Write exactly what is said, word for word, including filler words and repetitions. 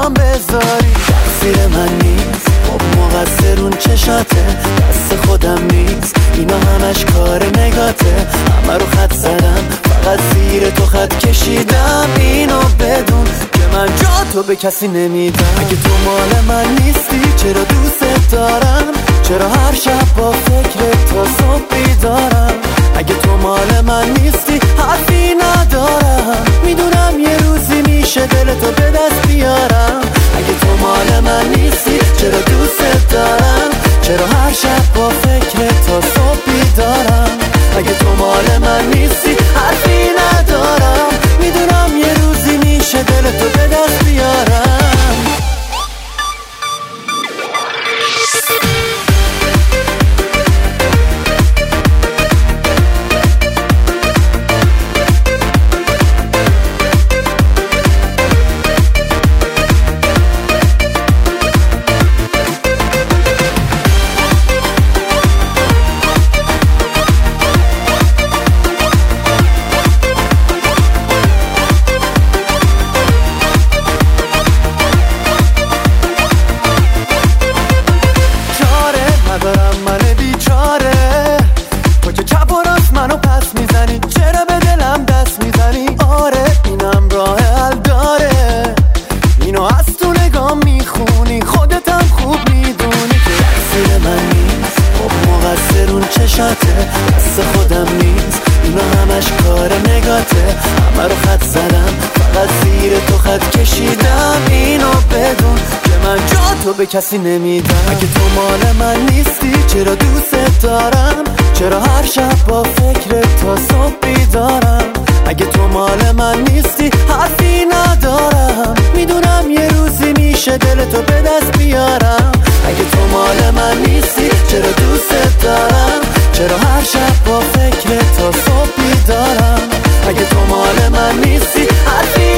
هم بذاری. تقصیر من نیست، خب مقصر اون چشاته، دست خودم نیست، اینا همش کار نگاته. همه رو خط زدم، فقط زیر تو خط کشیدم. اینو بدون که من جا تو به کسی نمیدم. اگه تو مال من نیستی چرا دوست دارم؟ چرا هر شب با فکر تا صبح بیدارم؟ اگه تو مال من نیستی حرفی ندارم. میدونم یه روزی میشه دلتو به دست بیارم. اگه تو مال من نیستی چرا دوست دارم؟ چرا هر شب با فکر تا صبح بیدارم؟ اگه تو مال من نیستی حرفی ندارم. میدونم یه روزی میشه دلتو به دست بیارم. ندارم من بیچاره، تو که چپ و راست منو پس میزنی، چرا به دلم دست میزنی؟ آره اینم راه حل داره، اینو از تو نگاه میخونی، خودت هم خوب میدونی که تقصیر من نیست، خب مقصر اون چشاته، دست خودم نیست، اینا همش کار نگاته. همه رو خط زدم، فقط زیر تو خط کشیدم. اینو بدون که من جا تو به کسی نمیدم. اگه تو مال من نیستی چرا دوست دارم؟ چرا هر شب با فکر تا صبح بیدارم؟ اگه تو مال من نیستی حرفی ندارم. میدونم یه روزی میشه دلتو به دست بیارم. اگه تو مال من نیستی چرا دوست دارم؟ چرا هر شب با فکر تا صبح بیدارم؟ اگه تو مال من نیستی حرفی